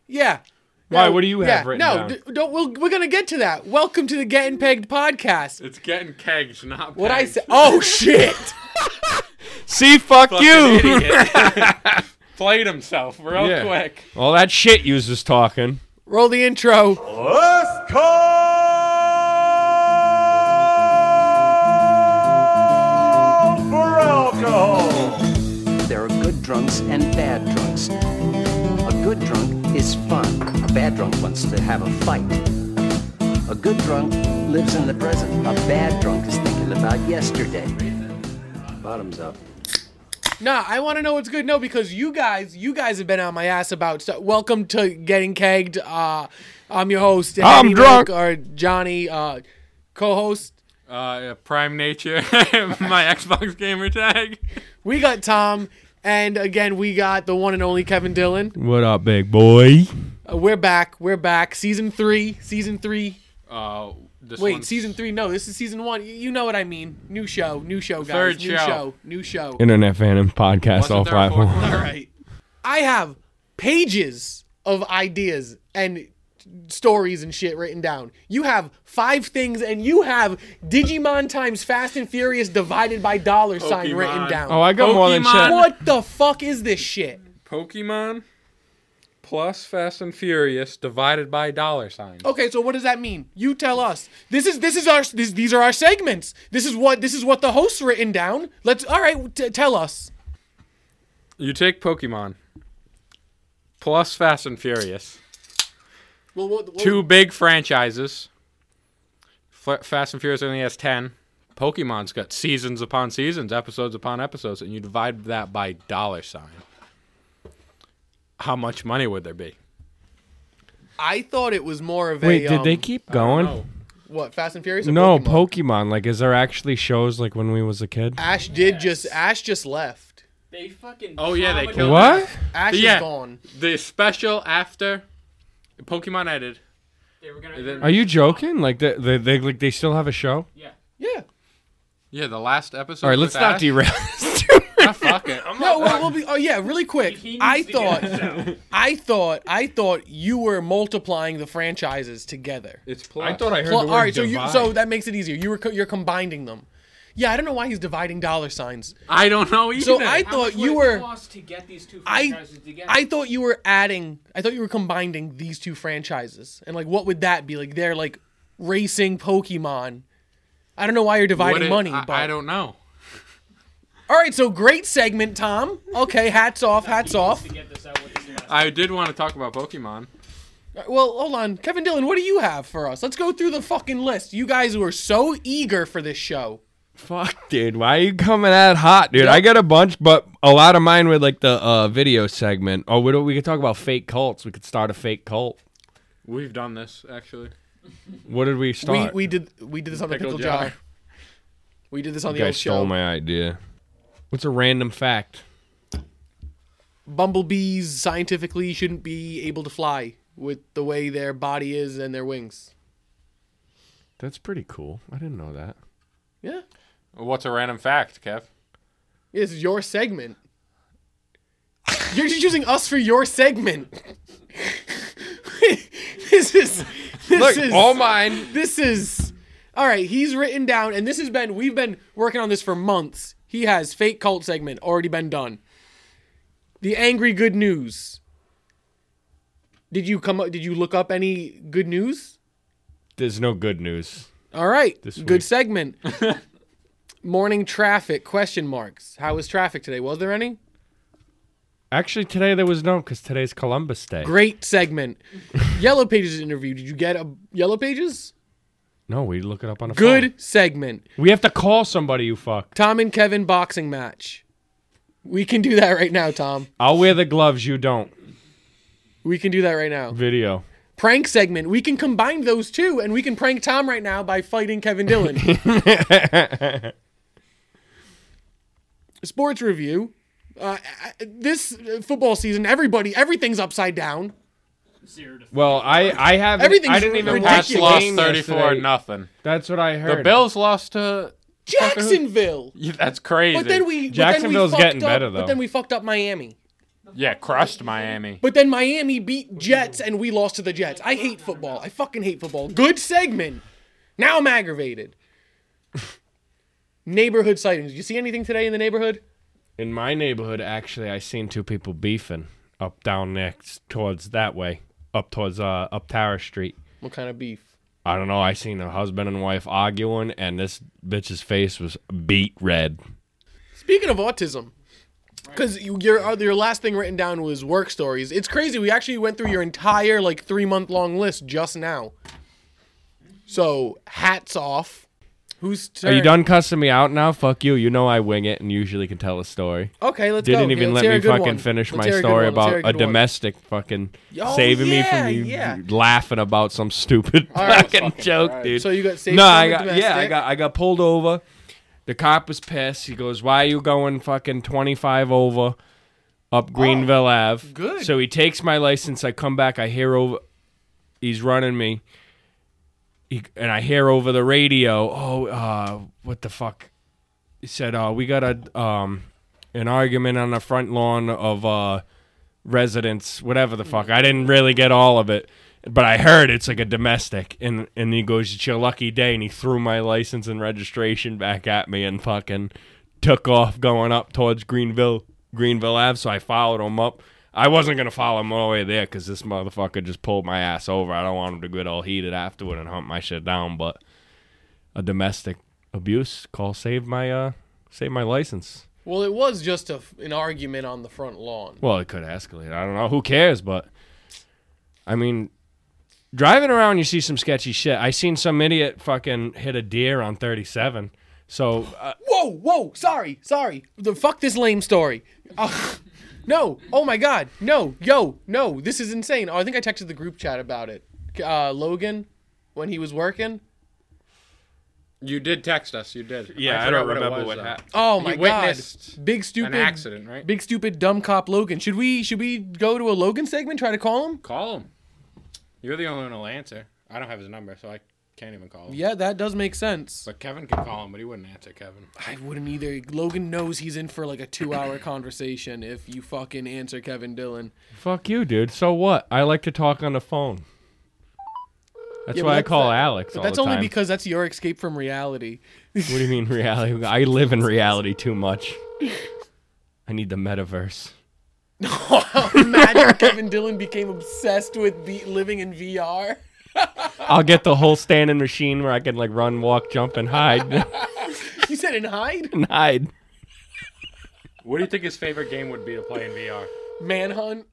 Yeah. Why? What do you have written down? We're gonna get to that. Welcome to the Getting Pegged podcast. It's getting kegged, not pegged. What I said? Oh shit! See, fuck you. Idiot. Played himself real quick. All that shit you was just talking. Roll the intro. Let's call for alcohol. There are good drunks and bad drunks. A good drunk is fun. A bad drunk wants to have a fight. A good drunk lives in the present. A bad drunk is thinking about yesterday. Bottoms up. Nah, I want to know what's good. No, because you guys have been on my ass about stuff. Welcome to Getting Kegged. I'm your host. I'm drunk. Or Johnny, co-host. Prime Nature, my Xbox gamer tag. We got Tom, and again, we got the one and only Kevin Dillon. What up, big boy? We're back. Season 3. Wait, season 3? No, this is season 1. You know what I mean. New show, guys. Third show. New show. Internet Phantom podcast, all platforms. All right. I have pages of ideas and stories and shit written down. You have 5 things, and you have Digimon times Fast and Furious divided by $sign written down. Oh, I got more than shit. What the fuck is this shit? Pokemon plus Fast and Furious divided by $signs. Okay, so what does that mean? You tell us. These are our segments. This is what the host's written down. Tell us. You take Pokemon plus Fast and Furious. Well, what 2 big franchises. Fast and Furious only has 10. Pokemon's got seasons upon seasons, episodes upon episodes, and you divide that by $sign. How much money would there be? I thought it was more of Wait, did they keep going? What, Fast and Furious? Or No, Pokemon? Pokemon. Like, is there actually shows like when we was a kid? Ash just left. They fucking. Oh, yeah, they killed What? Ash Yeah. is gone. The special after Pokemon ended. They were gonna. Are you joking? Like they still have a show? Yeah. Yeah. Yeah, the last episode. All right, let's with not Ash. derail. Fuck it. No, we'll be. Oh yeah, really quick. He I needs to get this thought. out. I thought you were multiplying the franchises together. It's plus. I thought I heard All the word right, divide. so that makes it easier. You're combining them. Yeah, I don't know why he's dividing $signs. I don't know either. So I How thought much you would it were. cost to get these two I franchises together? I thought you were adding. I thought you were combining these 2 franchises, and like, what would that be? Like, they're like racing Pokemon. I don't know why you're dividing money, but I don't know. all right. So great segment, Tom. Okay, hats off. To get this out with this last I did want to talk about Pokemon. Well, hold on, Kevin Dillon. What do you have for us? Let's go through the fucking list. You guys were so eager for this show. Fuck, dude. Why are you coming at hot, dude? Yep. I got a bunch, but a lot of mine were like the video segment. Oh, we could talk about fake cults. We could start a fake cult. We've done this actually. What did we start? We did this on the Pickle pickle jar. jar. We did this on You the old guys stole show. my idea. What's a random fact? Bumblebees scientifically shouldn't be able to fly with the way their body is and their wings. That's pretty cool. I didn't know that. Yeah. What's a random fact, Kev? This is your segment. You're just using us for your segment. This is all mine. This is all right. He's written down, and we've been working on this for months. He has fake cult segment already been done. The angry good news. Did you look up any good news? There's no good news. All right, This good week. segment. Morning traffic ? How was traffic today? Was there any? Actually, today there was no, because today's Columbus Day. Great segment. Yellow Pages interview. Did you get a Yellow Pages? No, we look it up on a phone. Good segment. We have to call somebody, you fuck. Tom and Kevin boxing match. We can do that right now, Tom. I'll wear the gloves, you don't. We can do that right now. Video. Prank segment. We can combine those 2, and we can prank Tom right now by fighting Kevin Dillon. Sports review. This football season, everything's upside down. 0 to Well, I haven't. Everything's I didn't even ridiculous. watch Pats the lost game 34-0. yesterday. That's what I heard. The Bills lost to Jacksonville. Yeah, that's crazy. But then we Jacksonville's fucked getting up, better, though. But then we fucked up Miami. The Yeah, crushed Miami. But then Miami beat Jets and we lost to the Jets. I hate football. I fucking hate football. Good segment. Now I'm aggravated. Neighborhood sightings. Did you see anything today in the neighborhood? In my neighborhood, actually, I seen two people beefing up down next towards that way, up towards up Tower Street. What kind of beef? I don't know. I seen a husband and wife arguing, and this bitch's face was beet red. Speaking of autism, because your last thing written down was work stories. It's crazy. We actually went through your entire 3-month-long list just now. So hats off. Who's turn? Are you done cussing me out now? Fuck you. You know I wing it and usually can tell a story. Okay, let's go. Didn't even Let's let hear me a good fucking one. finish Let's my hear a good story one. Let's hear about a good one. domestic fucking Oh, saving me from you yeah. laughing about some stupid All right, fucking joke, dude. So you got saved No, from I a got domestic. I got pulled over. The cop was pissed. He goes, "Why are you going fucking 25 over up Greenville Ave?" good. So he takes my license. I come back. I hear over. He's running me. And I hear over the radio, what the fuck? He said, we got an argument on the front lawn of residence, whatever the fuck. I didn't really get all of it, but I heard it's like a domestic. And he goes, "It's your lucky day." And he threw my license and registration back at me and fucking took off going up towards Greenville Ave. So I followed him up. I wasn't going to follow him all the way there because this motherfucker just pulled my ass over. I don't want him to get all heated afterward and hunt my shit down, but a domestic abuse call saved my license. Well, it was just an argument on the front lawn. Well, it could escalate. I don't know. Who cares? But, I mean, driving around, you see some sketchy shit. I seen some idiot fucking hit a deer on 37. So, Whoa, sorry. Fuck this lame story. No, oh my God, no, this is insane. Oh, I think I texted the group chat about it. Logan, when he was working. You did text us. You did. yeah, I forgot don't remember it what was, happened. Oh You my God, witnessed big stupid an accident, right? Big stupid dumb cop Logan. Should we go to a Logan segment? Try to call him? Call him. You're the only one who'll answer. I don't have his number, so I can't even call him. Yeah, that does make sense. But Kevin can call him, but he wouldn't answer Kevin. I wouldn't either. Logan knows he's in for a 2-hour conversation if you fucking answer Kevin Dillon. Fuck you, dude. So what? I like to talk on the phone. That's Yeah, why but I call that- Alex But all that's the only time. because that's your escape from reality. What do you mean reality? I live in reality too much. I need the metaverse. Imagine Kevin Dillon became obsessed with living in VR. I'll get the whole standing machine where I can run, walk, jump, and hide. You said in hide? and hide. What do you think his favorite game would be to play in VR? Manhunt.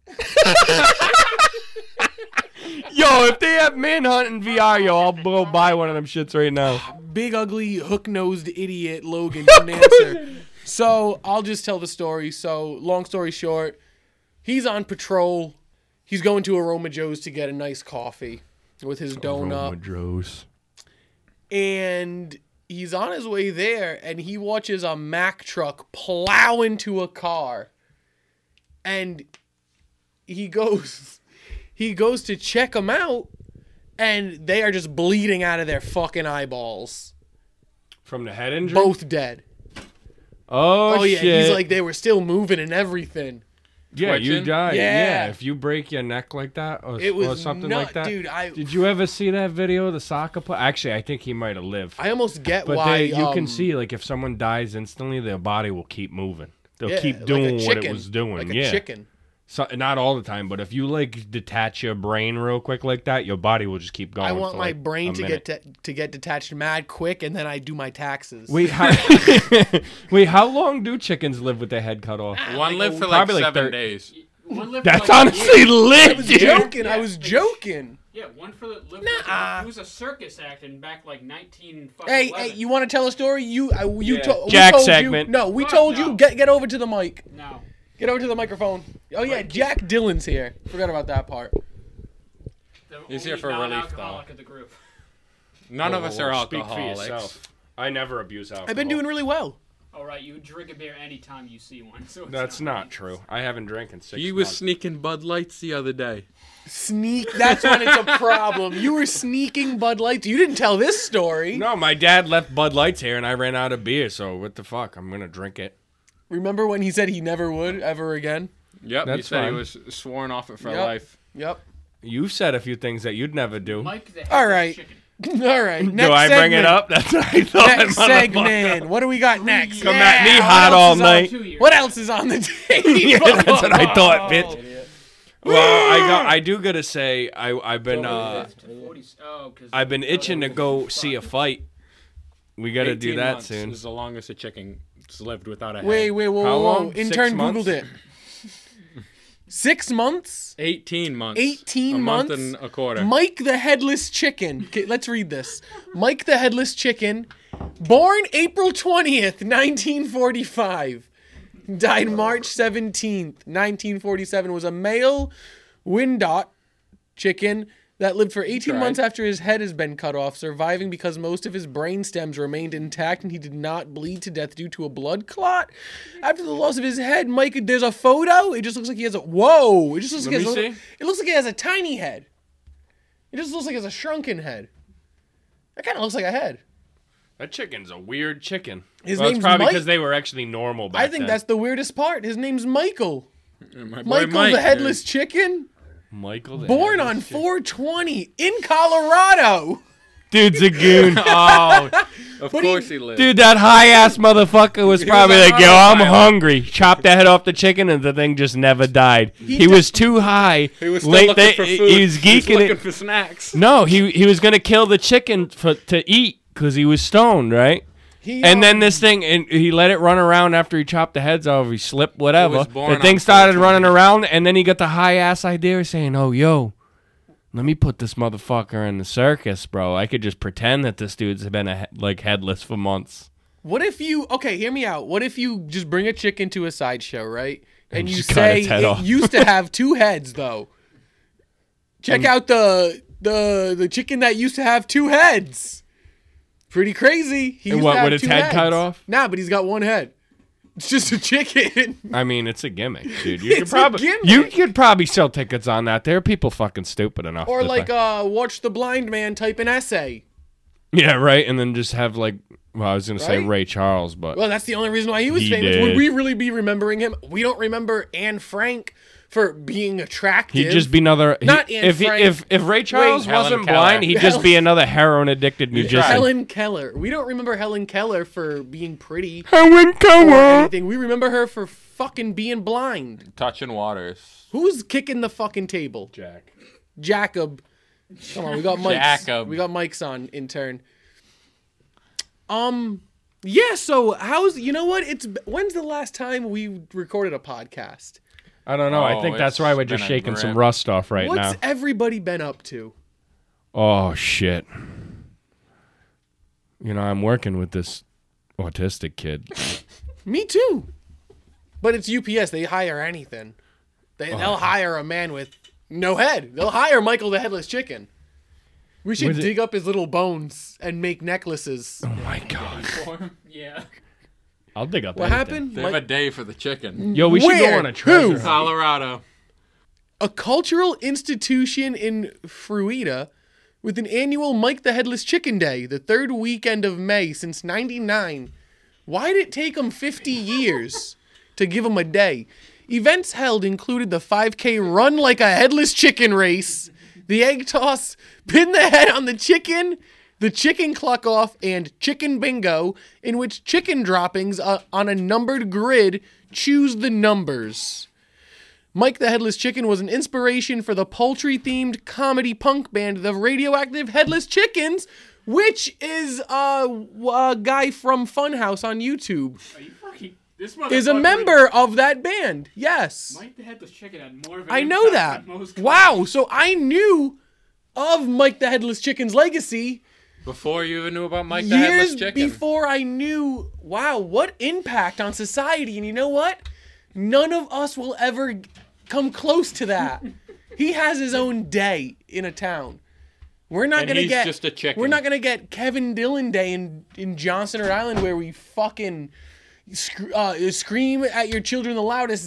Yo, if they have Manhunt in VR, I'll go buy one of them shits right now. Big ugly hook-nosed idiot Logan didn't answer. So I'll just tell the story. So long story short, he's on patrol. He's going to Aroma Joe's to get a nice coffee with his donut. Drows. And he's on his way there, and he watches a Mack truck plow into a car. And he goes to check them out, and they are just bleeding out of their fucking eyeballs. From the head injury? Both dead. Oh, yeah, shit. he's like, they were still moving and everything. yeah, you twitching? die. Yeah. If you break your neck like that or, It was or something nut- like that. dude, Did you ever see that video of the soccer player? Actually, I think he might have lived. I almost get But why you can see, if someone dies instantly, their body will keep moving. They'll yeah, keep like a doing what it chicken, was doing. like a yeah. chicken. So, not all the time, but if you detach your brain real quick like that, your body will just keep going. I want for, my brain a to minute. get detached mad quick, and then I do my taxes. Wait, how long do chickens live with their head cut off? One lived for probably 7 30 days. One lived That's for like a honestly year. lit, dude. joking. I was joking. Yeah, one for the lived Nah. It was a circus act in back 19 Hey, you want to tell a story? You Jack we told segment. You, no, we Fuck told no. you get over to the mic. No. Get over to the microphone. Oh yeah, Jack Dillon's here. Forgot about that part. The He's only here for relief, non-alcoholic though. of the group. None of us are Speak for alcoholics. yourself. I never abuse alcohol. I've been doing really well. All right, you drink a beer anytime you see one. So it's That's not true. I haven't drank in 6 He was months. sneaking Bud Lights the other day. Sneak. That's when it's a problem. You were sneaking Bud Lights. You didn't tell this story. No, my dad left Bud Lights here, and I ran out of beer. So what the fuck? I'm gonna drink it. Remember when he said he never would ever again? Yep, he That's said fine. he was sworn off it for Yep. life. Yep. You've said a few things that you'd never do. Mike the All Headless right. Chicken. All right. Next Do I bring segment. it up? That's what I thought. Next segment. What do we got next? Come at me Yeah, hot what all else is on- night. 2 years. What else is on the table? Yeah, that's what I thought, bitch. Well, I do gotta say I've been 40, I've been itching to go see a fight. We gotta do 18 that months soon. is the longest a chicken's lived without a head. Wait, whoa, How whoa. long? 6 Intern months? Googled it. 6 months? 18 months. 18 a months? month and a quarter. Mike the Headless Chicken. Okay, let's read this. Mike the Headless Chicken, born April 20th, 1945. Died March 17th, 1947. Was a male Wyandotte chicken that lived for 18 months after his head has been cut off, surviving because most of his brain stems remained intact and he did not bleed to death due to a blood clot. After the loss of his head, Mike, there's a photo. It just looks like he has a whoa. It just looks like Let he has me a, see. it looks like he has a tiny head. It just looks like he has a shrunken head. That kind of looks like a head. That chicken's a weird chicken. His Well, it's name's probably Mike. because they were actually normal back I think then. that's the weirdest part. His name's Michael. My boy Michael Mike, the Headless Chicken. Michael. the Born Headless on Chicken. 4/20 in Colorado. Dude's a goon. Oh, of But he- course he lived. Dude, that high ass motherfucker was probably on like, yo, I'm autopilot. hungry. Chopped the head off the chicken and the thing just never died. He was too high. he was still Late- looking for food. He was geeking looking it. for snacks. No, he was gonna kill the chicken to eat because he was stoned, right? He, And then this thing, and he let it run around after he chopped the heads off. He slipped, whatever. was born The thing on started 4/20. running around, and then he got the high ass idea of saying, "Oh, yo, let me put this motherfucker in the circus, bro. I could just pretend that this dude's been headless for months." What if you? Okay, hear me out. What if you just bring a chicken to a sideshow, right? And you just cut say its head it off. used to have 2 heads, though. Check out the chicken that used to have 2 heads. Pretty crazy. He And used what, to have with its 2 head heads. cut off? Nah, but he's got 1 head. It's just a chicken. I mean, it's a gimmick, dude. You could It's a probably gimmick. you could probably sell tickets on that. There are people fucking stupid enough. Or to like think- watch the blind man type an essay. yeah, right, and then just have like, well, I was gonna say Right? Ray Charles, but Well, that's the only reason why he was He famous. did. Would we really be remembering him? We don't remember Anne Frank for being attractive. he'd just be another. Not Anne if Frank. if Ray Charles Helen wasn't Keller. blind, he'd just be another heroin addicted musician. Helen Keller. We don't remember Helen Keller for being pretty Helen or Keller. anything. We remember her for fucking being blind. Touching waters. Who's kicking the fucking table? Jack. Jacob. Come on, we got mics. Jacob. We got mics on in turn. Yeah, so you know what? When's the last time we recorded a podcast? I don't know. I Oh, think that's it's why we're just been a shaking some grip. rust off right What's now. everybody been up to? Oh shit. You know, I'm working with this autistic kid. Me too. But it's UPS. They hire anything. They'll hire a man with no head. They'll hire Michael the Headless Chicken. We should Was it- dig up his little bones and make necklaces. Oh my god. Yeah. I'll dig up What anything. happened? They have a day for the chicken. Yo, we should go Where? on a treasure Who? hunt. Colorado. A cultural institution in Fruita with an annual Mike the Headless Chicken Day, the 3rd weekend of May since '99. Why did it take them 50 years to give them a day? Events held included the 5K Run Like a Headless Chicken race, the egg toss, pin the head on the chicken, the chicken cluck off, and chicken bingo, in which chicken droppings on a numbered grid choose the numbers. Mike the Headless Chicken was an inspiration for the poultry-themed comedy punk band The Radioactive Headless Chickens, which is a guy from Funhouse on YouTube. Are you fucking? This Is a motherfucker- member of that band. Yes. Mike the Headless Chicken had more of an I know impact that. on most Wow. So I knew of Mike the Headless Chicken's legacy Before you even knew about Mike the Headless years Chicken. before I knew, wow, what impact on society. And you know what? None of us will ever come close to that. He has his own day in a town. We're not And gonna he's get just a chicken. We're not gonna get Kevin Dillon Day in Johnson Rhode Island where we fucking scream at your children the loudest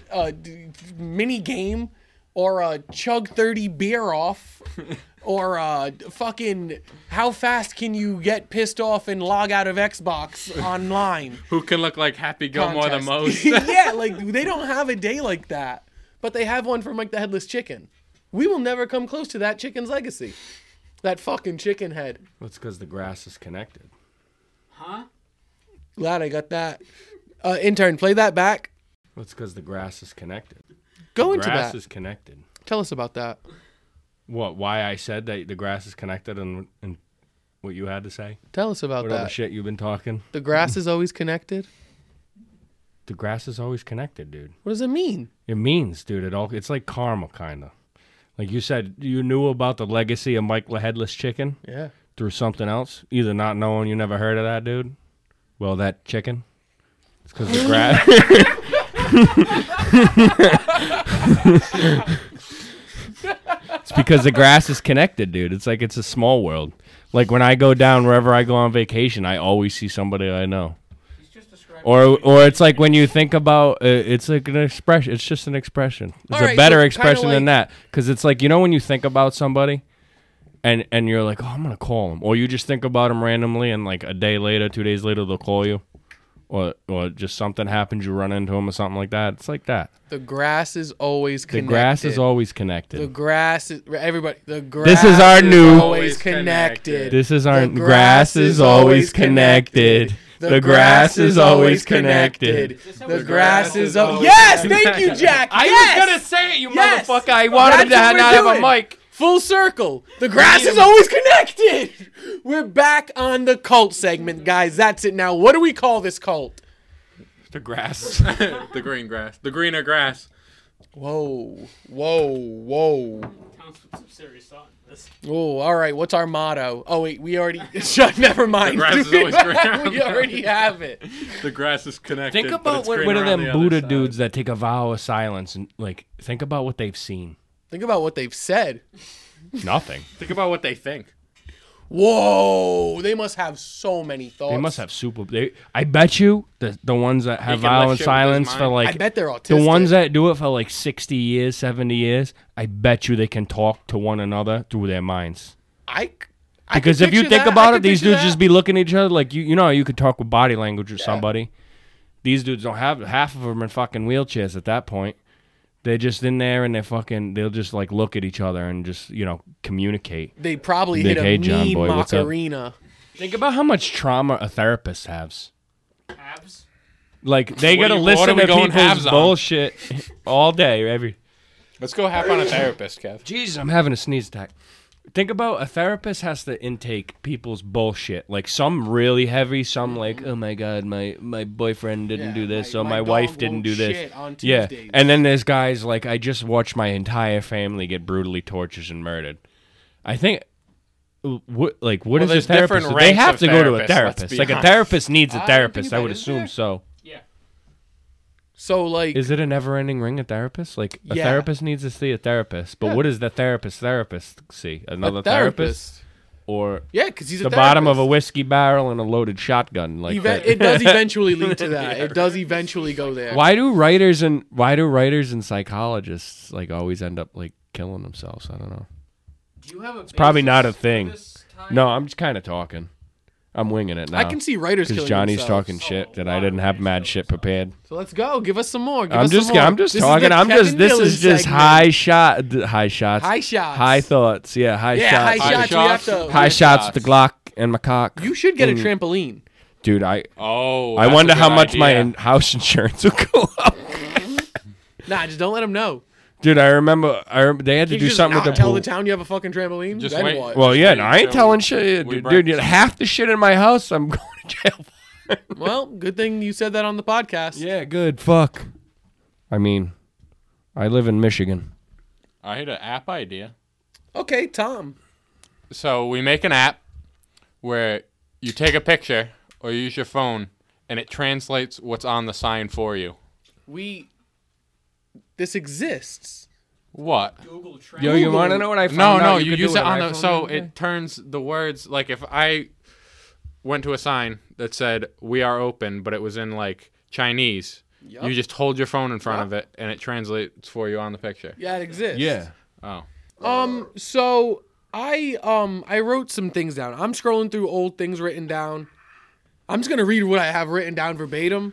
mini game, or chug 30 beer off, or fucking how fast can you get pissed off and log out of Xbox online. Who can look like Happy Gilmore the contest. most? Yeah, like they don't have a day like that. but they have one from like the headless chicken. We will never come close to that chicken's legacy. That fucking chicken head. That's because the grass is connected. Huh? Glad I got that. Intern, play that back. That's because the grass is connected. Go The into grass that. is connected. Tell us about that. What? Why I said that the grass is connected and what you had to say? Tell us about What other that. shit you've been talking? The grass is always connected. The grass is always connected, dude. What does it mean? It means, dude, it's like karma, kind of. Like you said, you knew about the legacy of Mike the Headless Chicken Yeah. through something else. Either not knowing you never heard of that dude. Well, that chicken. It's because the grass. It's because the grass is connected, dude. It's like it's a small world. Like when I go down wherever I go on vacation, I always see somebody I know. He's just describing. Or it's like when you think about it's like an expression. It's just an expression. It's All a right, better so kinda expression than like- that, because it's like, you know, when you think about somebody, and you're like, oh, I'm gonna call him, or you just think about him randomly, and like a day later, 2 days later, they'll call you, or just something happens, you run into him or something like that. It's like that. The grass is always The connected. grass is always connected. The grass is everybody. The grass. This is our new- Always connected. This is our The grass is always connected. The grass is always connected. The grass is always. Yes, thank you, Jack. I yes! was gonna say it, you Yes! motherfucker. I wanted That's to what not we're have a doing. mic. Full circle. The grass is always connected. We're back on the cult segment, guys. That's it now. What do we call this cult? The grass. The green grass. The greener grass. Whoa, whoa. Towns put some serious thought in this. Oh, all right. What's our motto? Oh wait, we already. Shut. Never mind. The grass is always greener. We already have it. The grass is connected. Think but about it's what greener are on them the other Buddha side. dudes that take a vow of silence and like think about what they've seen. Think about what they've said. Nothing. Think about what they think. Whoa, they must have so many thoughts. They must have super. I bet you the ones that have can vow let and shit with his silence for mind. like I bet they're autistic. the ones that do it for like 60 years, 70 years. I bet you they can talk to one another through their minds. I Because could if you picture think that. about I it, could these picture dudes that. just be looking at each other like you know you could talk with body language with somebody. These dudes don't have half of them in fucking wheelchairs at that point. They're just in there and they'll just like look at each other and just, you know, communicate. They probably Nick, hit a hey, John mean boy, what's up? Macarena. Think about how much trauma a therapist has. Abs. Like they What gotta are we listen to going people's halves on? bullshit all day. Let's go half on a therapist, Kev. Jesus, I'm having a sneeze attack. Think about a therapist has to intake people's bullshit. Like some really heavy, some like, oh my god, my boyfriend didn't Yeah, do this, my- or my my dog wife didn't won't do this. shit on Yeah, Tuesdays. and then there's guys like, I just watched my entire family get brutally tortured and murdered. I think. What is Well, a there's therapist? different They ranks have of to go to a therapists, let's therapist. be Like a honest. therapist needs a I therapist. think I would that is assume there. so. Yeah. So like, Is it a never-ending ring of therapists? Like a Yeah. therapist needs to see a therapist, but Yeah. what does the therapist see? Another a therapist, or Yeah, because he's a the bottom of a therapist. whiskey barrel and a loaded shotgun? Like that. It does eventually lead to that. It does eventually go there. Why do writers and psychologists like always end up like killing themselves? I don't know. Do you have a? It's probably not a thing. No, I'm just kind of talking. I'm winging it now. I can see writers because killing Johnny's themselves. talking shit that I didn't have mad shit prepared. So let's go. Give us some more. Give I'm us just some more. I'm just This is talking. the I'm just Kevin this Dillon is just segment. high shots. High shots. High thoughts. Yeah, high Yeah, shots. high shots. We have to. High shots with the Glock and my cock. You should get a Mm. trampoline. Dude, I Oh, wonder how much my house insurance will go up. Nah, just don't let them know. Dude, I remember they had to You do just something not with the tell pool. the town you have a fucking trampoline. Just Then wait. what? Well, yeah, Wait no, I ain't till telling shit, we dude. break. Dude, half the shit in my house, I'm going to jail. Well, good thing you said that on the podcast. Yeah, good. Fuck. I mean, I live in Michigan. I had an app idea. Okay, Tom. So we make an app where you take a picture or you use your phone and it translates what's on the sign for you. This exists. What? Google Translate. Yo, you want to know what I found No, out? no, you you could use do it with on an the iPhone so other day? it turns the words like if I went to a sign that said "We are open," but it was in like Chinese. Yup. You just hold your phone in front Yup. of it and it translates for you on the picture. Yeah, it exists. Yeah. Oh. So I wrote some things down. I'm scrolling through old things written down. I'm just gonna read what I have written down verbatim.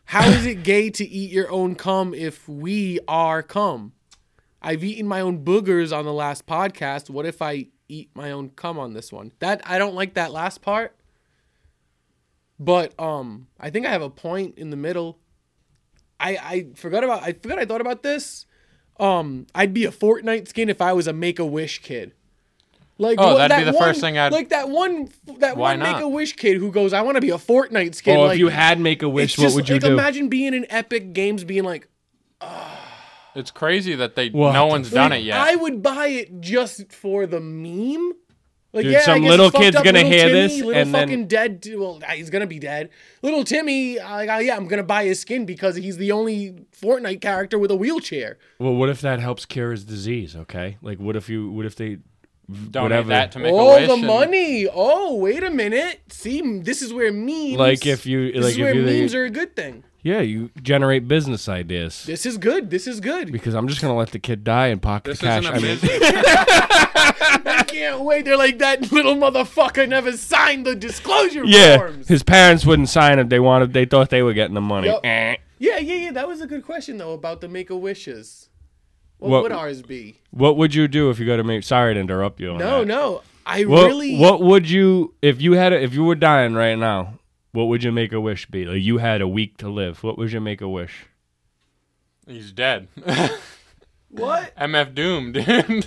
How is it gay to eat your own cum if we are cum? I've eaten my own boogers on the last podcast. What if I eat my own cum on this one? That I don't like that last part. But I think I have a point in the middle. I forgot I thought about this. I'd be a Fortnite skin if I was a Make-A-Wish kid. Like, Oh, that'd be that the first thing I'd- like that one Why not? Make-A-Wish kid who goes, I want to be a Fortnite skin. Or like, if you had Make-A-Wish, it's what just, would you like, do? Imagine being in Epic Games being like, It's crazy that What no the one's done like, it yet. I would buy it just for the meme. Like, Dude, yeah, some I guess little it's fucked kid's up. gonna Little hear Timmy, this little and then- fucking dead. Well, he's gonna be dead. Little Timmy, yeah, I'm gonna buy his skin because he's the only Fortnite character with a wheelchair. Well, what if that helps cure his disease? Okay, like what if they Donate whatever. that to make a Oh, wish. the and- money! Oh, wait a minute. See, this is where memes. Like if you This like is if where you memes are a good thing. yeah, you generate business ideas. This is good. This is good. Because I'm just gonna let the kid die and pocket This the cash. isn't I a mean, business. I can't wait. They're like, that little motherfucker never signed the disclosure yeah, forms. his parents wouldn't sign it. They thought they were getting the money. Yup. Eh. Yeah. That was a good question though about the Make-A-Wishes. What What- would ours be? What would you do if you got to make? Sorry to interrupt you. On that. No. I What, really. What would you if you had if you were dying right now? What would your Make-A-Wish be? Like you had a week to live. What was your Make-A-Wish? He's dead. What? MF Doom, dude.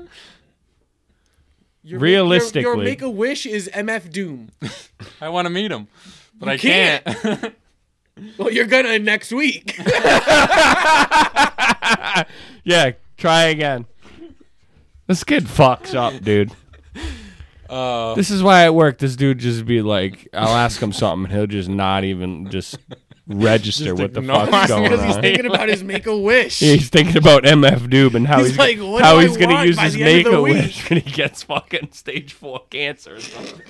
Realistically. your Make-A-Wish is MF Doom. I want to meet him, but You I can't. Well, you're gonna next week. Yeah, try again. This kid fucks up, dude. This is why at work this dude just be like, I'll ask him something and he'll just not even just register Just what the ignore fuck's it. going Because he's on. thinking about his Make-A-Wish. Yeah, he's thinking about MF Doob and how He's he's, like, what how do I he's gonna want use by his the end of the Make-A-Wish when he gets fucking stage 4 cancer or something.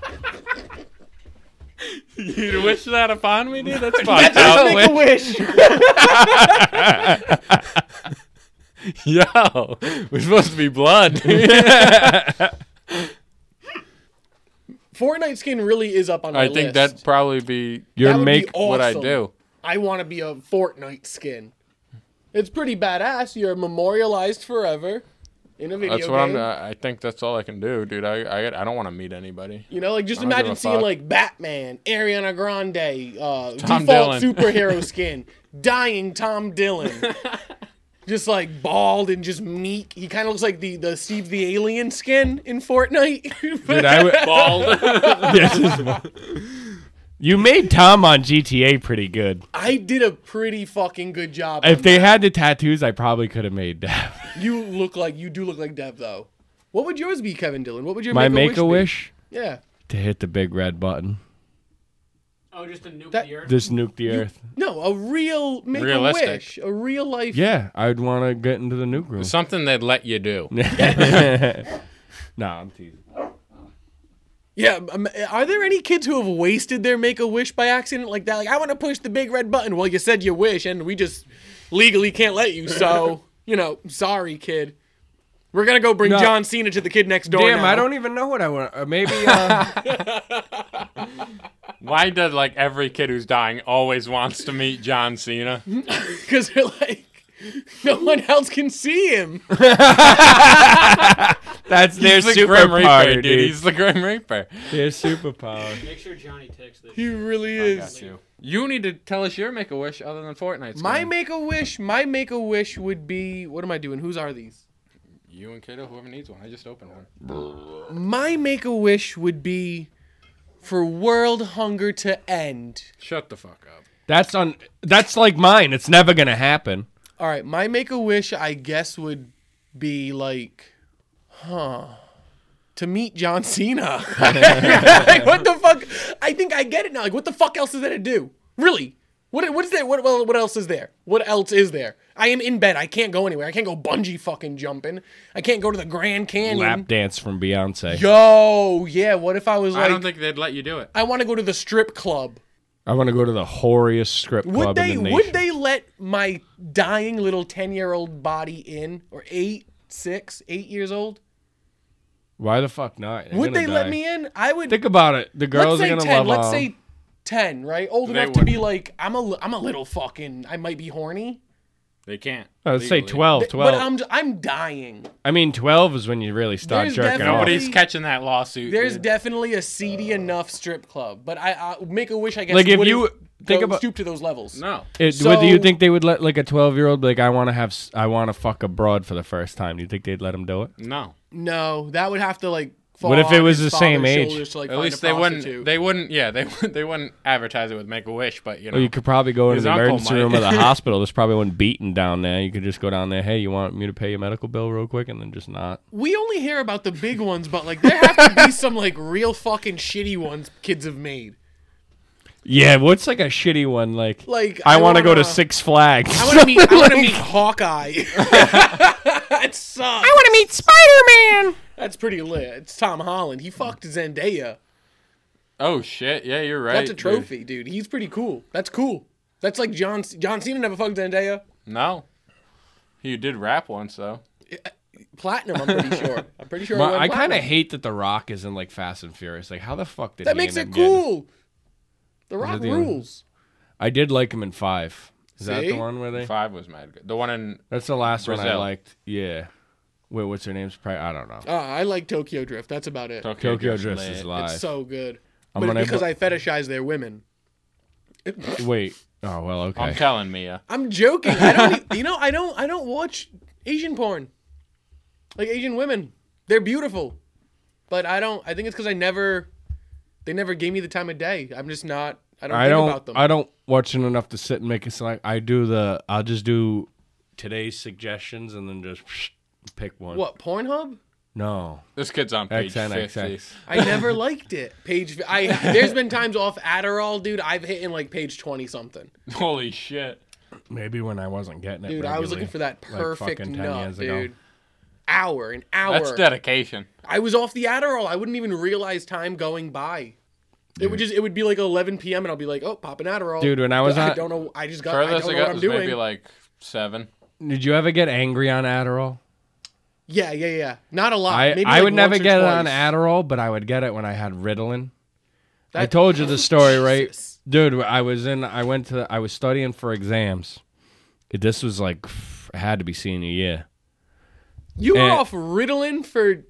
You'd wish that upon me, dude? That's That's fucked up. his Make-A-Wish. Yo, we're supposed to be blood. Fortnite skin really is up on my I list. think that'd probably be Your That would be make awesome. what I do. I want to be a Fortnite skin. It's pretty badass. You're memorialized forever in a video That's what game. I think that's all I can do, dude. I don't want to meet anybody. You know, like just I don't give imagine a seeing fuck. like Batman, Ariana Grande, Tom default Dillon. superhero skin, dying Tom Dillon, just like bald and just meek. He kind of looks like the Steve the Alien skin in Fortnite. Dude, I would, Bald. you made Tom on GTA pretty good. I did a pretty fucking good job. If on they that. had the tattoos, I probably could have made that. You do look like Dev though. What would yours be, Kevin Dillon? What would your My Make-A-Wish be? Make-A-Wish Yeah. to hit the big red button. Oh, just to nuke That- the earth. Just nuke the earth. No, a real Make-A-Wish. Realistic. A real life. Yeah, I'd want to get into the nuke room. Something they'd let you do. Nah, I'm teasing. Yeah, are there any kids who have wasted their Make-A-Wish by accident like that? Like, I want to push the big red button. Well, you said you wish, and we just legally can't let you. So, sorry, kid. We're gonna go bring No. John Cena to the kid next door. Damn, now. I don't even know what I want. Maybe. Why does like every kid who's dying always wants to meet John Cena? because they're like, no one else can see him. That's their He's the Grim Reaper, superpower, dude. dude. He's the Grim Reaper. Their superpower. Make sure Johnny takes this. He really is. Got you. You need to tell us your Make-A-Wish other than Fortnite. My Make-A-Wish would be. What am I doing? Whose are these? You and Kato, whoever needs one. I just opened one. My Make-A-Wish would be for world hunger to end. Shut the fuck up. That's like mine. It's never gonna happen. All right, my Make-A-Wish, I guess, would be like, to meet John Cena. Like, what the fuck? I think I get it now. Like, what the fuck else is there to do? Really? What is there? What else is there? What else is there? I am in bed. I can't go anywhere. I can't go bungee fucking jumping. I can't go to the Grand Canyon. Lap dance from Beyonce. Yo, yeah. What if I was like, I don't think they'd let you do it. I want to go to the strip club. I want to go to the whoriest strip club in the nation. Would they let my dying little 10-year-old body in, or 8 years old? Why the fuck not? They're Would gonna they let die. me in? I would. Think about it. The girls let's are say gonna 10. love Let's on. say 10, right? Old They enough to be wouldn't. like, I'm a little fucking, I might be horny. They can't. I would say legally. 12. 12. But I'm dying. I mean, 12 is when you really start There's jerking off. definitely- Nobody's catching that lawsuit. There's dude. definitely a seedy enough strip club, but I Make-A-Wish, I guess, Like, if wouldn't you think about- stoop to those levels. no. Do So- you think they would let like a 12-year-old be like, I want to fuck a broad for the first time? Do you think they'd let him do it? No. No, that would have to like. Fall What if it on was his the same father's age? shoulders to, like, At find least a they prostitute. wouldn't. They wouldn't. Yeah, they wouldn't advertise it with Make-A-Wish, but you know. Or you could probably go into His the uncle emergency might. room of the hospital. There's probably one beating down there. You could just go down there. Hey, you want me to pay your medical bill real quick, and then just not. We only hear about the big ones, but like there have to be some like real fucking shitty ones kids have made. Yeah, what's like a shitty one? Like, Like I want to go to wanna- Six Flags. I want to meet Hawkeye. That sucks. I want to meet Spider-Man. That's pretty lit. It's Tom Holland. He fucked Zendaya. Oh shit! Yeah, you're right. That's a dude. trophy, dude. He's pretty cool. That's cool. That's like John Cena never fucked Zendaya. No. He did rap once though. Platinum, I'm pretty sure. I'm pretty sure. I kind kind of hate that The Rock is in like Fast and Furious. Like, how the fuck did that he makes end it up getting- cool. The Rock the- rules. I did like him in 5. Is that See? the one where they? 5 was mad good. The one in That's the last one I Brazil. liked. Yeah. Wait, what's her name? I don't know. I like Tokyo Drift. That's about it. Tokyo Drift's Drift lit. is live. It's so good. I'm But gonna it's because bu- I fetishize their women. Wait. Oh well, okay. I'm telling Mia. I'm joking. I don't. I don't watch Asian porn. Like Asian women, they're beautiful, but I don't. I think it's because they never gave me the time of day. I'm just not. I don't think about them. I don't watch it enough to sit and make a select. I'll just do today's suggestions and then just pick one. What, Pornhub? No. This kid's on page 50. XNXX. I never liked it. There's been times off Adderall, dude. I've hit in like page 20 something. Holy shit. Maybe when I wasn't getting it. Dude, I was looking for that like perfect fucking 10 nut, years ago. dude. An hour. That's dedication. I was off the Adderall. I wouldn't even realize time going by. It would be like 11 p.m. and I'll be like, oh, pop an Adderall. Dude, when I was I on- don't know. I just got. I Furthest don't I know what got I'm was doing. maybe like 7. Did you ever get angry on Adderall? Yeah. Not a lot. Maybe I like would never once or get it twice. on Adderall, but I would get it when I had Ritalin. I That- told you the story, right? Jesus. Dude, I was studying for exams. This was like, it had to be senior year. You were And- off Ritalin for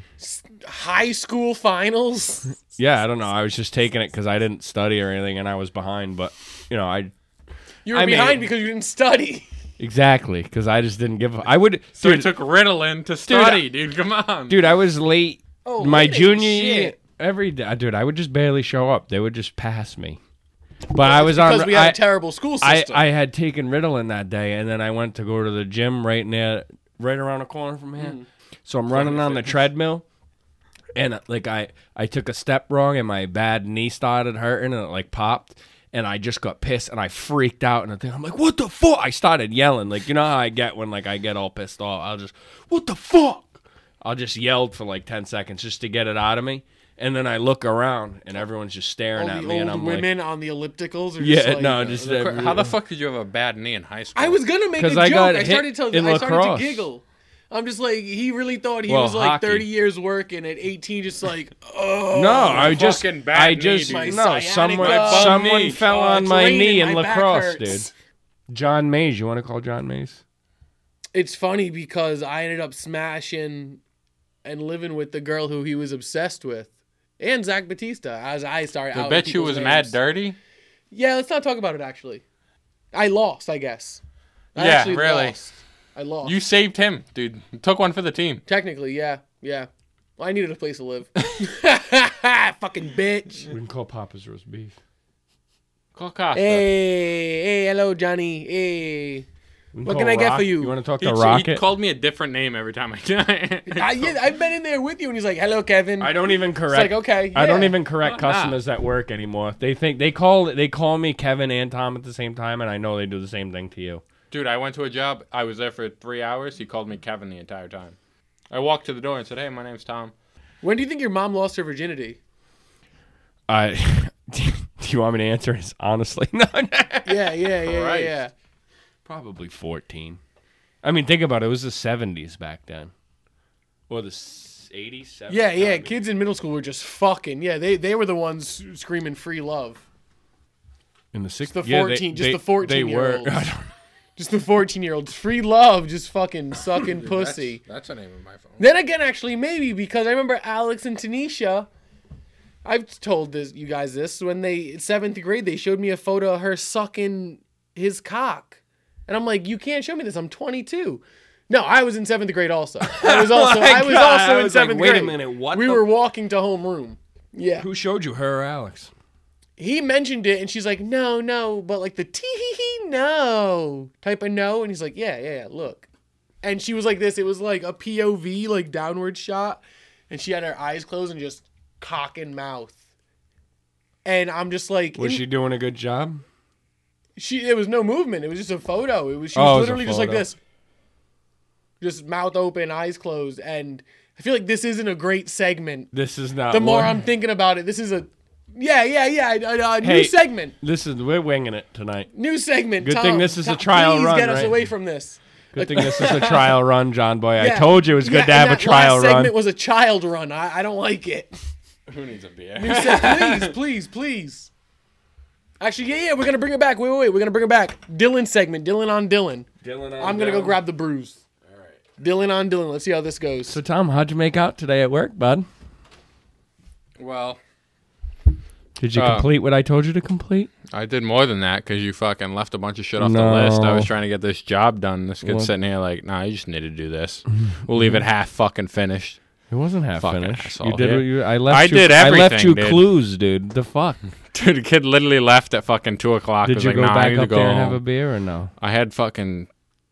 high school finals. Yeah, I don't know. I was just taking it because I didn't study or anything, and I was behind. But you know, You were I mean- behind because you didn't study. exactly because I just didn't give. I would, So he dude, took Ritalin to study, dude. Come on. dude. I was late. Oh, my late junior shit. year, every day, dude. I would just barely show up. They would just pass me. But I was on. Because we had a terrible school system. I had taken Ritalin that day, and then I went to go to the gym right around the corner from here. So I'm running on the treadmill, and like I took a step wrong, and my bad knee started hurting, and it like popped, and I just got pissed, and I freaked out, and I'm like, what the fuck? I started yelling, like you know how I get when like I get all pissed off. I'll just, what the fuck? I'll just yelled for like 10 seconds just to get it out of me. And then I look around and everyone's just staring All at the me, and old I'm like, women on the ellipticals. Are yeah, just like, no, just How the fuck did you have a bad knee in high school? I was gonna make a 'Cause joke. I got I hit started to in lacrosse. giggle. I'm just like, he really thought he Well, was like hockey. 30 years working at 18, just like, oh. no, I just, fucking bad knee, dude. My no, sciatic someone, nerve. someone knee. fell Oh, on it's my raining, knee in my back lacrosse, hurts. dude. John Mays, you want to call John Mays? It's funny because I ended up smashing and living with the girl who he was obsessed with. And Zach Batista, as I started out. I bet you was mad dirty. Yeah, let's not talk about it, actually. I lost, I guess. I Yeah, actually really. lost. I lost. You saved him, dude. Took one for the team. Technically, yeah. Well, I needed a place to live. Fucking bitch. We can call Papa's roast beef. Call Costa. Hey, hello, Johnny. Hey. We What call can I get for you? You want to talk He, to he Rocket? called me a different name every time I Yeah, I've been in there with you, and he's like, hello, Kevin. I don't even correct. like, okay, I don't yeah. even correct customers at work anymore. They think they call me Kevin and Tom at the same time, and I know they do the same thing to you. Dude, I went to a job. I was there for 3 hours. He called me Kevin the entire time. I walked to the door and said, hey, my name's Tom. When do you think your mom lost her virginity? Do you want me to answer this honestly? No. Yeah. Christ. Probably 14. I mean, think about it. It was the 70s back then. Or the 80s, 70s. Yeah. Kids in middle school were just fucking. Yeah, they were the ones screaming free love. In the 60s? Just the 14, just the 14-year-olds. They were. Just the 14-year-olds. Free love, just fucking sucking pussy. That's the name of my phone. Then again, actually, maybe, because I remember Alex and Tanisha, I've told you guys this, when in 7th grade, they showed me a photo of her sucking his cock. And I'm like, you can't show me this, I'm 22. No, I was in 7th grade also. I was also in 7th grade. Wait a minute, what? We were walking to homeroom. Yeah. Who showed you, her or Alex? He mentioned it, and she's like, no, but like the tee-hee-hee, no type of no. And he's like, yeah, look. And she was like this. It was like a POV, like downward shot. And she had her eyes closed and just cock in mouth. And I'm just like... Was she doing a good job? It was no movement. It was just a photo. She was literally just like this. Just mouth open, eyes closed. And I feel like this isn't a great segment. This is not. The more I'm thinking about it, this is a... Yeah. New segment. We're winging it tonight. New segment. Good thing this is a trial please run, get us right? away from this. Good thing this is a trial run, John Boy. Yeah. I told you it was good to have a trial last run. segment was a child run. I don't like it. Who needs a beer? New segment, please. Actually, yeah, we're gonna bring it back. Wait, we're gonna bring it back. Dylan segment. Dylan on Dylan. I'm gonna go grab the brews. All right. Dylan on Dylan. Let's see how this goes. So, Tom, how'd you make out today at work, bud? Well, Did you complete what I told you to complete? I did more than that because you fucking left a bunch of shit off the list. I was trying to get this job done. This kid's sitting here like, nah, you just need to do this. We'll leave it half fucking finished. It wasn't half Fucking finished. asshole. You did. Yeah. What you, I left. I you, did I left everything, you dude. clues, dude. The fuck. Dude, the kid literally left at fucking 2 o'clock. Did was you like, go nah, I back need to up go there and home. have a beer or no? I had fucking.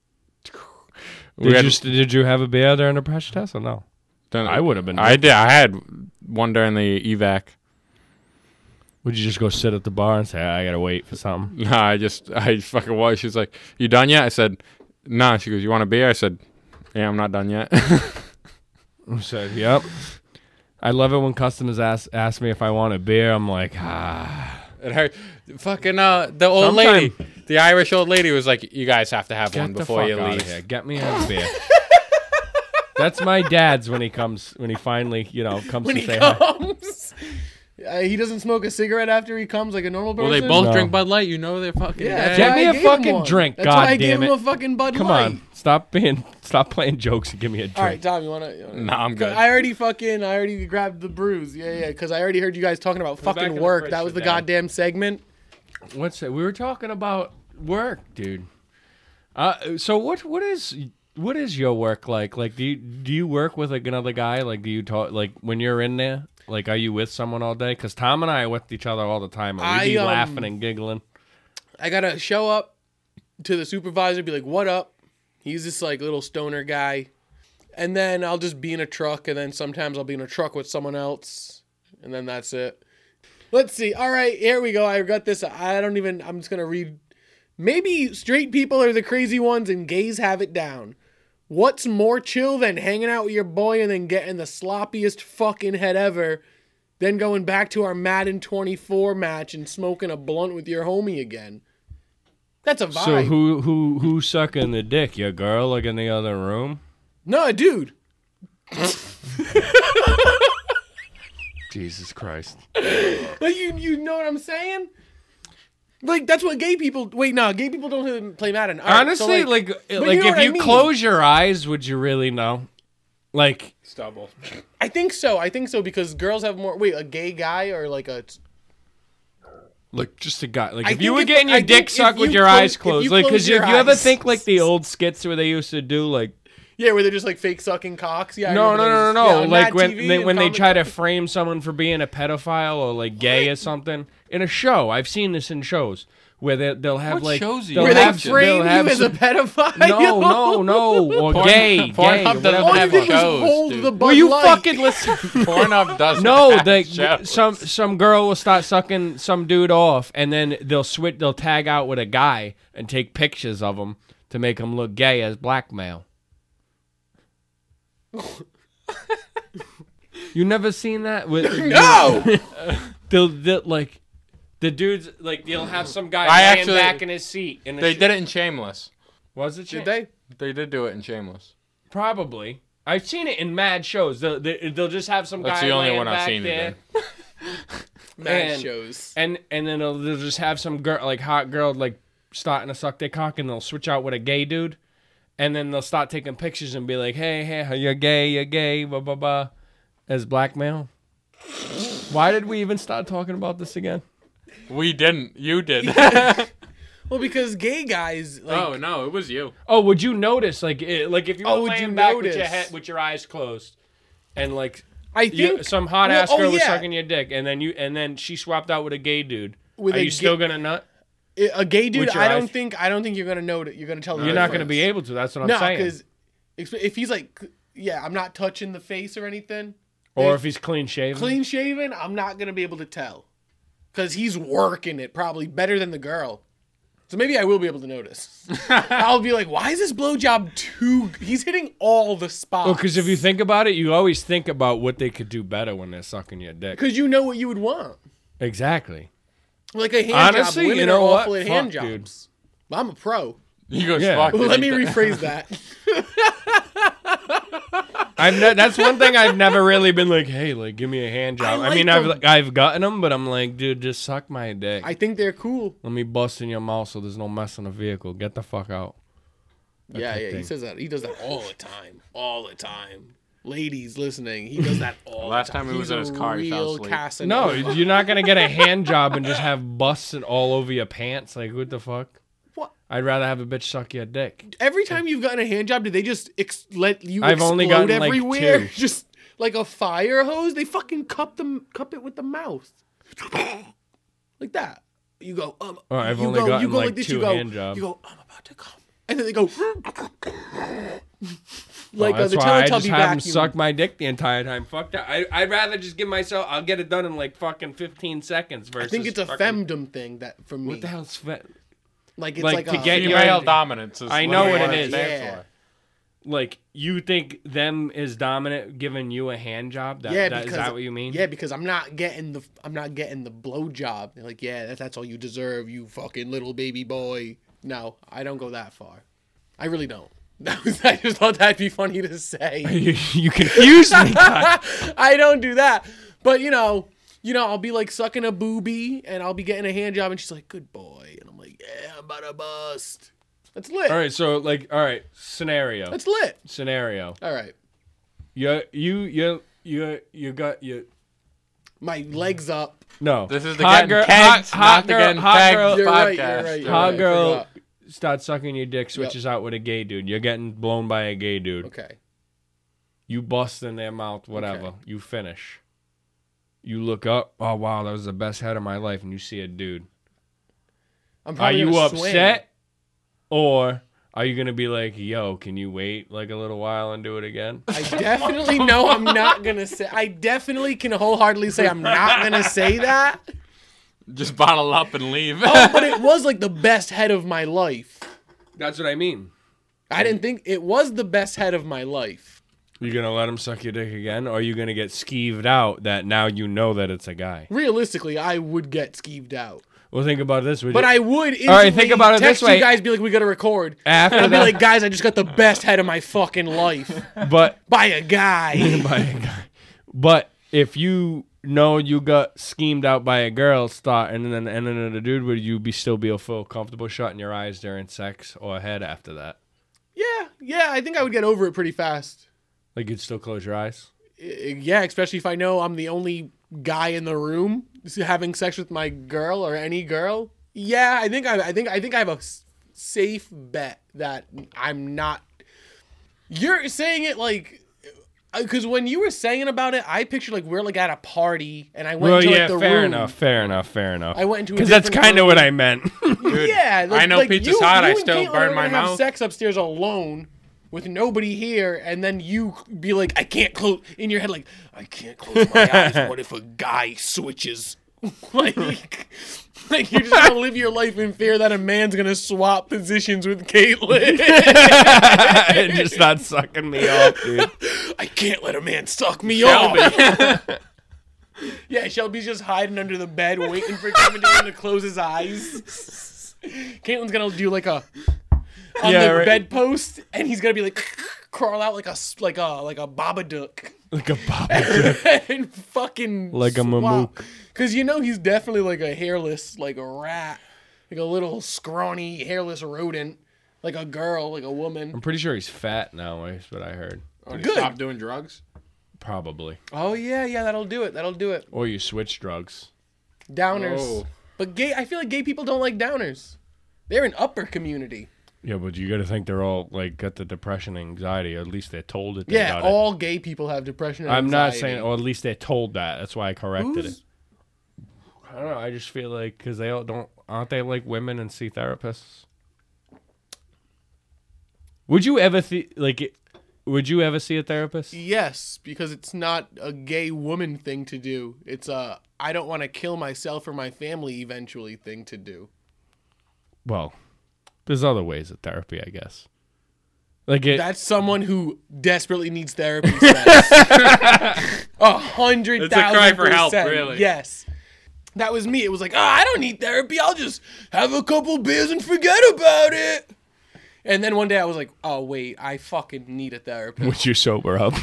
Did you have a beer during the pressure test or no? I would have been. I did. I had one during the evac. Would you just go sit at the bar and say, I gotta wait for something? Nah, I fucking was. She was like, you done yet? I said, nah. She goes, you want a beer? I said, yeah, I'm not done yet. I said, yep. I love it when customers ask me if I want a beer. I'm like, It hurt. Fucking the old lady, the Irish old lady was like, you guys have to have one Get the before fuck you outta leave. here. Get me a beer. That's my dad's when he finally, comes when to he say hi. comes, he doesn't smoke a cigarette after he comes like a normal person. Well, they both No. drink Bud Light. You know they're fucking. Yeah, that's Get why me I a gave him fucking one. drink, That's why I God gave damn him it. a fucking Bud Come Light. on. Stop playing jokes and give me a drink. All right, Tom, you wanna? Nah, I'm good. I already grabbed the brews. Yeah, because I already heard you guys talking about back in fucking the work. fridge, That was sit the down. goddamn segment. What's that? We were talking about work, dude. So what is your work like? Like, do you work with like another guy? Like, do you talk like when you're in there? Like, are you with someone all day? Because Tom and I are with each other all the time, and we be laughing and giggling. I gotta show up to the supervisor, be like, "What up?" He's this like little stoner guy, and then I'll just be in a truck, and then sometimes I'll be in a truck with someone else, and then that's it. Let's see. All right, here we go. I got this. I'm just gonna read. Maybe straight people are the crazy ones, and gays have it down. What's more chill than hanging out with your boy and then getting the sloppiest fucking head ever, then going back to our Madden 24 match and smoking a blunt with your homie again? That's a vibe. So who's sucking the dick? Your girl, like in the other room? No, dude. Jesus Christ! Like you know what I'm saying? Like that's what gay people. Wait, no, gay people don't even play Madden. All right, Honestly, so, like you know if what I you mean. close your eyes, would you really know? Like, Stubble. I think so because girls have more. Wait, a gay guy or like a. Look, just a guy. Like, I if you think were if- getting I your think dick if sucked with you your close- eyes if closed, you like, close because your if you ever eyes- think like the old skits where they used to do like. Yeah, where they're just like fake sucking cocks. Yeah. I No. remember those. Yeah, on Like Mad TV when they and try to comic- frame someone for being a pedophile or like gay or something in a show. I've seen this in shows where they'll have What like shows are you they'll Where they have- frame they'll you have as a some- pedophile. No, or gay, Pornhub doesn't All you have did was shows, hold dude. the Bud Will you Light. fucking listen? Pornhub doesn't. No, have they shows. some girl will start sucking some dude off, and then they'll tag out with a guy and take pictures of him to make him look gay as blackmail. You never seen that? No. They'll like the dudes like they'll have some guy I laying actually- back in his seat. In They did it in Shameless. Was it? Did they? They did do it in Shameless. Probably. I've seen it in mad shows. They'll just have some That's guy the only laying one I've back seen there. it Mad shows. And then they'll just have some girl, like hot girl, like starting to suck their cock, and they'll switch out with a gay dude, and then they'll start taking pictures and be like, hey, you're gay, blah blah blah, as blackmail. Why did we even start talking about this again? We didn't. You did. Well, because gay guys. Like, Oh no, it was you. Oh, would you notice, like if you were would you laying back with your notice? head, with your eyes closed, and like I think some hot ass girl was yeah. sucking your dick, and then she swapped out with a gay dude. With Are a you still gay- gonna nut? A gay dude, With your I eyes? don't think you're gonna know it. You're gonna tell the You're not gonna difference. be able to. That's what I'm No, saying. because if he's like, yeah, I'm not touching the face or anything. Or if he's clean shaven. Clean shaven, I'm not gonna be able to tell, because he's working it probably better than the girl. So maybe I will be able to notice. I'll be like, why is this blowjob too? He's hitting all the spots. Well, because if you think about it, you always think about what they could do better when they're sucking your dick. because you know what you would want, Exactly. like a hand Honestly, job. Women you know are what? awful at Fuck, hand dude. jobs. Well, I'm a pro. You go Yeah. fuck. Well, let me it. rephrase that. That's one thing I've never really been like, hey, like give me a hand job. I like mean, them. I've gotten them, but I'm like, dude, just suck my dick. I think they're cool. Let me bust in your mouth so there's no mess in the vehicle. Get the fuck out. Yeah, type he thing. says that. He does that all the time. Ladies listening, he does that all Last the time time. he was in his car, he fell real asleep. Casanova. No, you're not gonna get a hand job and just have busts all over your pants. Like, what the fuck? What? I'd rather have a bitch suck your dick. Every time you've gotten a hand job, did they just let you I've explode only gotten, like, everywhere? 2. Just like a fire hose? They fucking cup it with the mouth. Like that. You go, Oh, I've you only go, gotten, you go like, like this, 2 you go, hand jobs. you go, I'm about to come. And then they go like That's the why I Teletubby just have him vacuum. suck my dick the entire time. Fuck that. I'd rather just give myself. I'll get it done in like fucking 15 seconds. Versus I think it's a fucking, femdom thing that for me. What the hell's Like it's like, like to a, get your- Female dominance is I know what it it is. stands Yeah. for. like you think them is dominant giving you a hand job? That, yeah, that, because is that what you mean? Yeah, because I'm not getting the blow job. They're like, yeah, that's all you deserve, you fucking little baby boy. No, I don't go that far. I really don't. I just thought that'd be funny to say. you confused me. Ty. I don't do that. But you know, I'll be like sucking a boobie and I'll be getting a hand job and she's like, good boy. And I'm like, yeah, I'm about to bust. That's lit. All right, so like, all right, scenario. That's lit. Scenario. All right. You got your My legs up. no. This is the hot Getting girl, Pegged, hot not the girl, Getting hot Pegged girl, You're right, podcast. you're right, you're hot right. I girl forgot. starts sucking your dick, switches out with a gay dude. You're getting blown by a gay dude. Okay. You bust in their mouth, whatever. Okay. You finish. You look up. Oh wow, that was the best head of my life, and you see a dude. I'm Are probably you gonna swing. upset, or are you gonna be like, "Yo, can you wait like a little while and do it again?" I definitely know I'm not gonna say. I definitely can wholeheartedly say I'm not gonna say that. Just bottle up and leave. Oh, but it was like the best head of my life. That's what I mean. I didn't think it was the best head of my life. You gonna let him suck your dick again, or are you gonna get skeeved out that now you know that it's a guy? Realistically, I would get skeeved out, Well, think about it this way. but I would. All right, think about it text this way. You guys, be like, we gotta record. After and I'd be that- like, guys, I just got the best head of my fucking life but by a guy. by a guy. But if you know you got schemed out by a girl, and then the dude, would you still feel comfortable shutting your eyes during sex or head after that? Yeah, I think I would get over it pretty fast. Like you'd still close your eyes? Yeah, especially if I know I'm the only guy in the room having sex with my girl or any girl. Yeah, I think I have a safe bet that I'm not. You're saying it like, because when you were saying about it, I pictured like we're like at a party and I went Well, into yeah, like the fair room. enough. I went into a because that's different kind of room. what I meant. Dude, Yeah, I know pizza's hot. I and still Caitlin burn are my gonna have mouth. sex upstairs alone with nobody here, and then you be like, I can't close in your head, like I can't close my eyes. What if a guy switches? like you're just gonna live your life in fear that a man's gonna swap positions with Caitlin. It just not sucking me off, dude. I can't let a man suck me off. Yeah, Shelby's just hiding under the bed, waiting for Kevin to close his eyes. Caitlin's gonna do like a on Yeah, the right. bedpost, and he's gonna be like crawl out like a Babadook. Like a Papa Jeff. and fucking Like a mamook. Because he's definitely like a hairless, like a rat, like a little scrawny, hairless rodent, like a girl, like a woman. I'm pretty sure he's fat now. That's what I heard. Oh, Good. Stop doing drugs. Probably. Oh yeah, that'll do it. Or you switch drugs. Downers. Oh. But I feel like gay people don't like downers. They're an upper community. Yeah, but you got to think they're all like got the depression and anxiety. Or at least they're told that they Yeah, got all gay people have depression and it. I'm not anxiety. saying, or at least they're told that. That's why I corrected Who's- it. I don't know. I just feel like because they all don't, aren't they like women and see therapists? Would you ever Would you ever see a therapist? Yes, because it's not a gay woman thing to do. It's a I don't want to kill myself or my family eventually thing to do. Well, there's other ways of therapy, I guess. Like it. That's someone who desperately needs therapy. 100,000%. It's a cry for help, really. Yes. That was me. It was like, I don't need therapy. I'll just have a couple beers and forget about it. And then one day I was like, oh, wait, I fucking need a therapist. Would you sober up?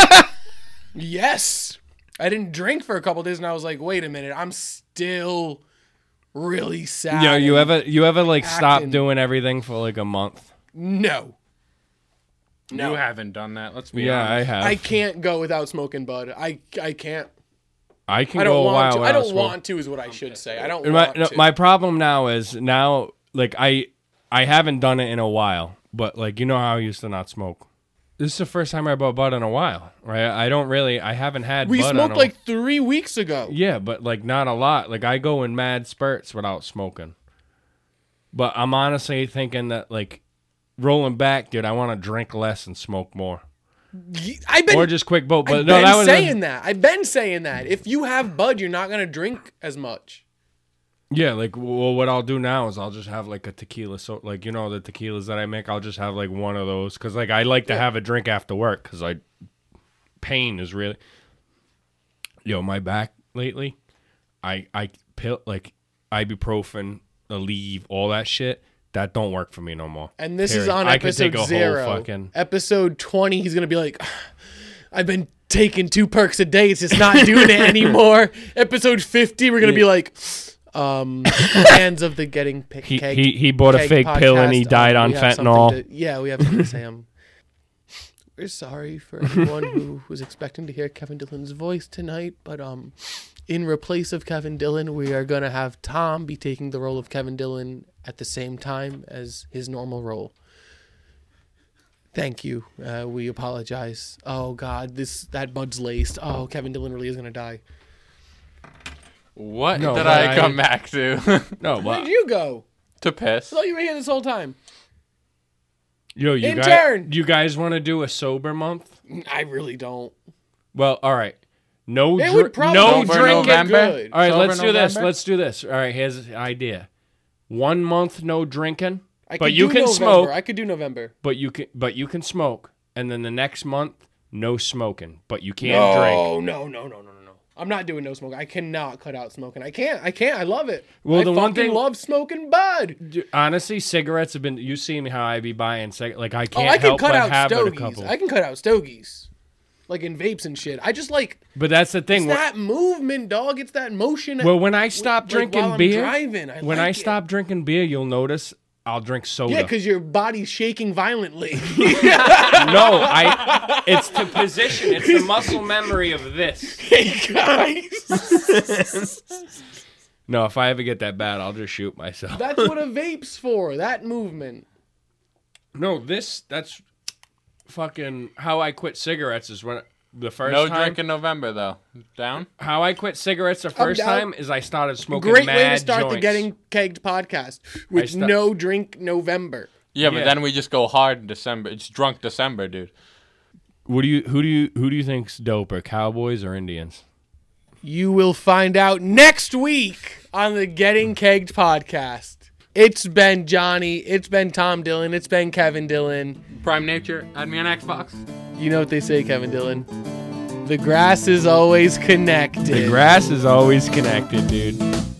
Yes. I didn't drink for a couple days and I was like, wait a minute, I'm still really sad. Yeah, you ever like stop acting- doing everything for like a month? No. You haven't done that. Let's be Yeah, I honest. have. I can't go without smoking bud. I can't. I can I go don't a want while to. I without don't smoking. want to is what I should say. I don't My, want no, to. my problem now is like I haven't done it in a while, but like you know how I used to not smoke. This is the first time I bought bud in a while, right? I haven't had we bud smoked on like 3 weeks ago. yeah, but like not a lot. Like I go in mad spurts without smoking. But I'm honestly thinking that like rolling back, dude, I want to drink less and smoke more. I've been Or just quick boat. But I've no, been that was saying that. I've been saying that. If you have bud, you're not gonna drink as much. Yeah, like well, what I'll do now is I'll just have like a tequila. So like you know the tequilas that I make, I'll just have like one of those because like I like to have a drink after work because pain is really. Yo, my back lately, I pill like ibuprofen, Aleve, all that shit. That don't work for me no more. And this is Period. on I could episode take a whole 0. fucking- Episode 20, he's gonna be like, I've been taking 2 perks a day. It's just not doing it anymore. Episode 50, we're gonna be like, fans of the Getting Keg. He bought a Keg fake pill and he podcast, died on we have something fentanyl. we have something to say. We're sorry for anyone who was expecting to hear Kevin Dillon's voice tonight, but in replace of Kevin Dillon, we are gonna have Tom be taking the role of Kevin Dillon at the same time as his normal role. Thank you. We apologize. Oh God, that bud's laced. Oh, Kevin Dillon really is gonna die. What No, did but I come back to? No, Where'd but you go? To piss. I thought you were here this whole time. yo, Intern! you guys want to do a sober month? I really don't. Well, all right. No, It would probably no Sober drinking. November? good. All right, Sober let's do this. November? Let's do this. All right, here's the idea. 1 month no drinking, I but could you do can November. smoke. I could do November. But you can smoke, and then the next month no smoking, but you can't drink. No. I'm not doing no smoking. I cannot cut out smoking. I can't. I love it. Well, I the one fucking thing- love smoking bud. Honestly, cigarettes have been. You see me how I be buying like I Oh, can't I can help cut but out have it a stogies. couple. I can cut out stogies. Like in vapes and shit. I just like But that's the thing. it's that movement, dog. It's that motion. Well, when I stop like, drinking while I'm beer, driving, when like I it. stop drinking beer, you'll notice I'll drink soda. Yeah, because your body's shaking violently. No, it's the position. It's the muscle memory of this. Hey guys, No, if I ever get that bad, I'll just shoot myself. that's what a vape's for. That movement. No, that's fucking how I quit cigarettes is when the first No time. drink in November, though. Down? How I quit cigarettes the first down. time is I started smoking Great mad way to start joints. the Getting Kegged podcast with sta- no drink November. Yeah, but Yeah. then we just go hard in December. It's drunk December, dude. Who do you think's doper, Cowboys or Indians? You will find out next week on the Getting Kegged podcast. It's been Johnny. It's been Tom Dillon. It's been Kevin Dillon. Prime Nature, add me on Xbox. You know what they say, Kevin Dillon? The grass is always connected. The grass is always connected, dude.